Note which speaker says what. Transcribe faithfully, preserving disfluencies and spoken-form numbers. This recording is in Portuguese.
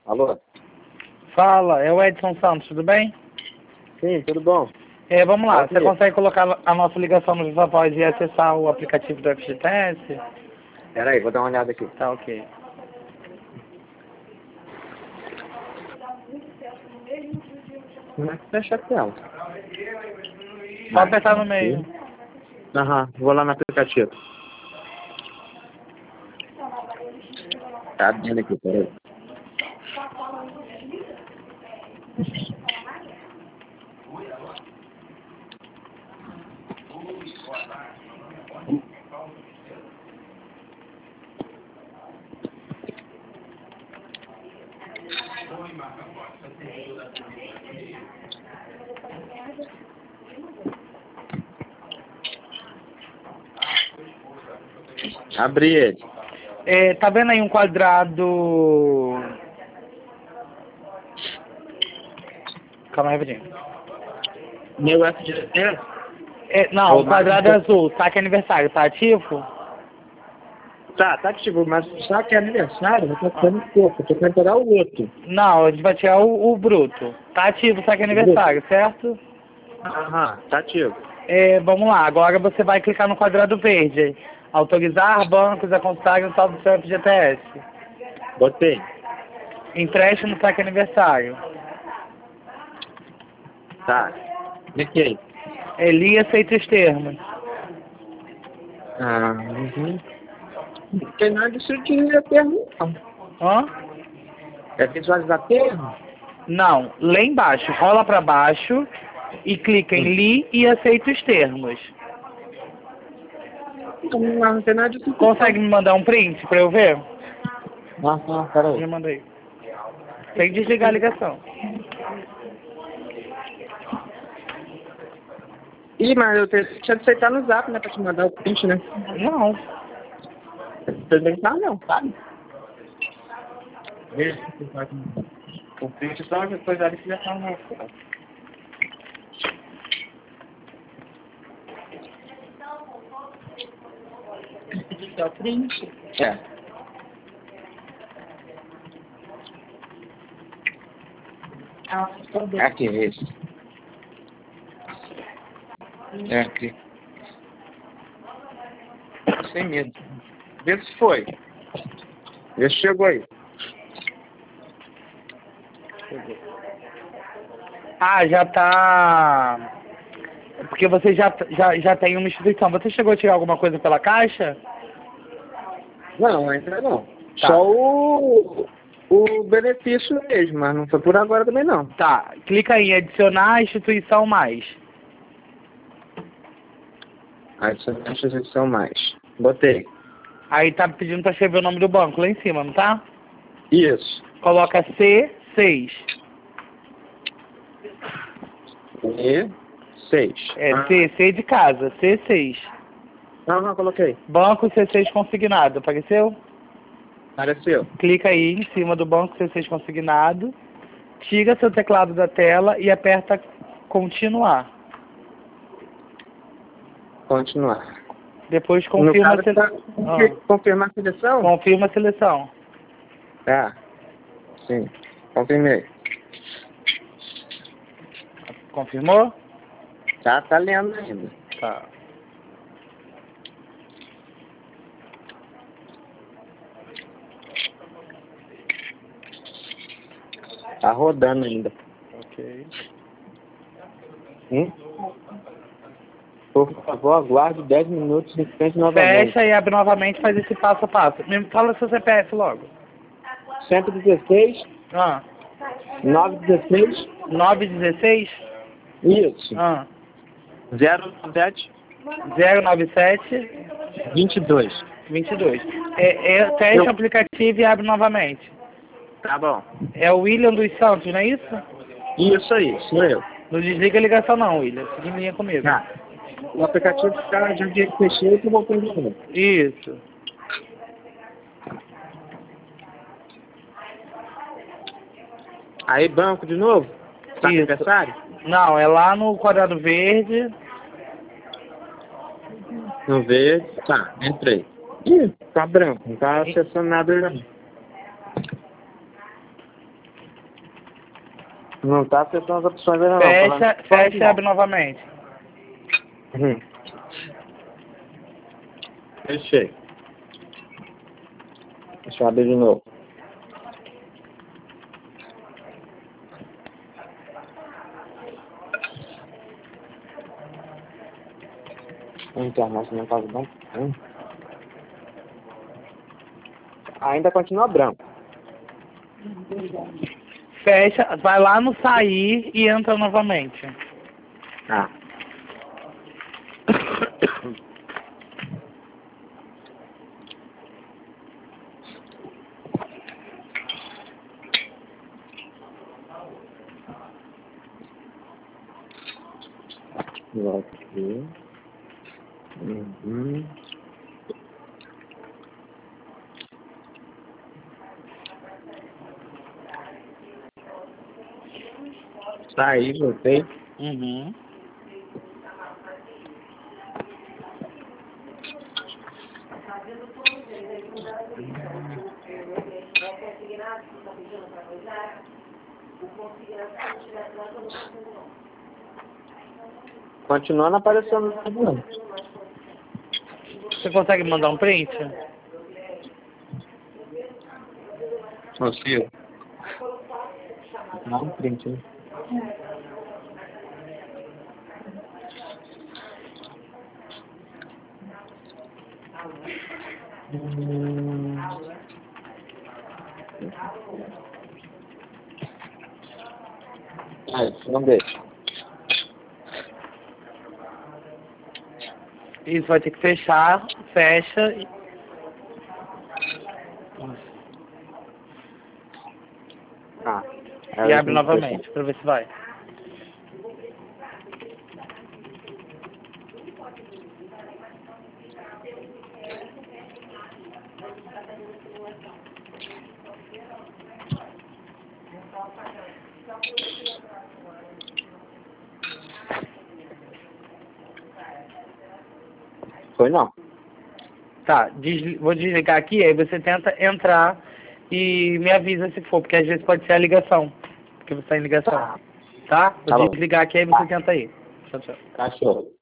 Speaker 1: Alô?
Speaker 2: Fala, é o Edson Santos, tudo bem?
Speaker 1: Sim, tudo bom?
Speaker 2: É, vamos lá,
Speaker 1: Fala
Speaker 2: você
Speaker 1: comigo.
Speaker 2: consegue colocar a nossa ligação no Viva Voz e acessar o aplicativo do F G T S?
Speaker 1: Pera aí, vou dar uma olhada aqui.
Speaker 2: Tá, ok.
Speaker 1: Como é que fecha a tela?
Speaker 2: Só apertar no meio.
Speaker 1: Aham, vou lá no aplicativo. Tá abrindo aqui, peraí. Abri ele.
Speaker 2: É, tá vendo aí um quadrado... Calma aí, rapidinho.
Speaker 1: Meu F G T?
Speaker 2: É, não,
Speaker 1: Ô,
Speaker 2: o quadrado
Speaker 1: mas-
Speaker 2: azul, saque aniversário, tá ativo?
Speaker 1: Tá, tá ativo, mas já que é aniversário, eu tô ficando pouco. Eu tô querendo pegar o outro.
Speaker 2: Não, a gente vai tirar o, o bruto. Tá ativo o saque aniversário, certo?
Speaker 1: Aham, tá ativo.
Speaker 2: É, vamos lá, agora você vai clicar no quadrado verde. Autorizar bancos a consultarem o saldo do seu F G T S.
Speaker 1: Botei.
Speaker 2: Empréstimo saque aniversário.
Speaker 1: Tá. Cliquei.
Speaker 2: Eli aceita os termos.
Speaker 1: Ah, uhum. Não tem nada disso de termo, não.
Speaker 2: Hã?
Speaker 1: É visualizar termo?
Speaker 2: Não, lá embaixo, rola pra baixo e clica em
Speaker 1: Sim.
Speaker 2: li e aceita os termos.
Speaker 1: Não, não tem nada disso.
Speaker 2: Consegue me mandar um print pra eu ver?
Speaker 1: Ah, ah, peraí.
Speaker 2: Já mandei. Tem que desligar a ligação.
Speaker 1: Ih, mas eu tenho que aceitar no zap, né? Pra te mandar o print, né?
Speaker 2: Não.
Speaker 1: Também tá não, sabe? Veja se você vai mandar. O print só depois da que já tá no foto. É o print? É. Aqui, esse. É aqui. Sem medo. Vê se foi. Vê se chegou aí.
Speaker 2: Ah, já tá... Porque você já, já, já tem uma instituição. Você chegou a tirar alguma coisa pela caixa?
Speaker 1: Não, ainda não.
Speaker 2: Tá.
Speaker 1: Só o, o benefício mesmo, mas não foi por agora também não.
Speaker 2: Tá, clica aí em adicionar instituição mais.
Speaker 1: Aí só tem instituição mais. Botei.
Speaker 2: Aí tá pedindo pra escrever o nome do banco lá em cima, não tá?
Speaker 1: Isso.
Speaker 2: Coloca C seis.
Speaker 1: E seis.
Speaker 2: É
Speaker 1: Ah,
Speaker 2: C, C de casa, C seis.
Speaker 1: não, não, coloquei.
Speaker 2: Banco C seis consignado, apareceu?
Speaker 1: Apareceu.
Speaker 2: Clica aí em cima do banco C seis consignado, tira seu teclado da tela e aperta continuar.
Speaker 1: Continuar.
Speaker 2: Depois
Speaker 1: No
Speaker 2: confirma a
Speaker 1: caso,
Speaker 2: sele...
Speaker 1: tá,
Speaker 2: ah,
Speaker 1: confirmar a seleção?
Speaker 2: confirma a seleção.
Speaker 1: Tá. Sim. Confirmei.
Speaker 2: Confirmou?
Speaker 1: Tá, tá lendo ainda.
Speaker 2: Tá.
Speaker 1: Tá rodando ainda.
Speaker 2: Ok.
Speaker 1: Hum? Por favor, aguarde dez minutos e tente novamente.
Speaker 2: Fecha e abre novamente, faz esse passo a passo. Me fala seu C P F logo.
Speaker 1: cento e dezesseis,
Speaker 2: Ah,
Speaker 1: novecentos e dezesseis.
Speaker 2: nove um seis?
Speaker 1: Isso.
Speaker 2: Ah,
Speaker 1: zero sete,
Speaker 2: zero nove sete,
Speaker 1: vinte e dois.
Speaker 2: vinte e dois. É, é, fecha
Speaker 1: Eu-
Speaker 2: o aplicativo e abre novamente.
Speaker 1: Tá bom.
Speaker 2: É o William dos Santos, não é isso?
Speaker 1: Isso aí, sou eu.
Speaker 2: Não desliga a ligação não, William. Fica em linha comigo.
Speaker 1: Tá. O aplicativo está de um dia que fechei e voltei de novo.
Speaker 2: Isso.
Speaker 1: Aí, banco de novo? Tá
Speaker 2: Isso.
Speaker 1: aniversário?
Speaker 2: Não, é lá no quadrado verde.
Speaker 1: No verde. Tá, entrei. Ih, tá branco. Não tá acessando nada aí não. Não tá acessando as opções ainda não.
Speaker 2: Fecha,
Speaker 1: Falando-
Speaker 2: fecha e abre novamente.
Speaker 1: Hum. Fechei. Deixa eu abrir de novo. A internet não tá bom. Hum. Ainda continua branco.
Speaker 2: Fecha, vai lá no sair e entra novamente.
Speaker 1: Ah. Volta aqui. Uhum. Saí, voltei.
Speaker 2: Uhum.
Speaker 1: Continuando aparecendo no segundo.
Speaker 2: Você consegue mandar um print?
Speaker 1: Consigo. Não, print, né? Hum. Aí, não deixa.
Speaker 2: Isso vai ter que fechar, fecha e...
Speaker 1: Ah.
Speaker 2: e abre novamente, pra ver se vai.
Speaker 1: Foi não.
Speaker 2: Tá, desli- vou desligar aqui, aí você tenta entrar e me avisa se for, porque às vezes pode ser a ligação, porque você tá em ligação.
Speaker 1: Tá.
Speaker 2: Tá?
Speaker 1: Tá
Speaker 2: Vou
Speaker 1: bom.
Speaker 2: desligar aqui, aí você
Speaker 1: Tá.
Speaker 2: tenta aí. Tchau, tchau.
Speaker 1: Cachorro.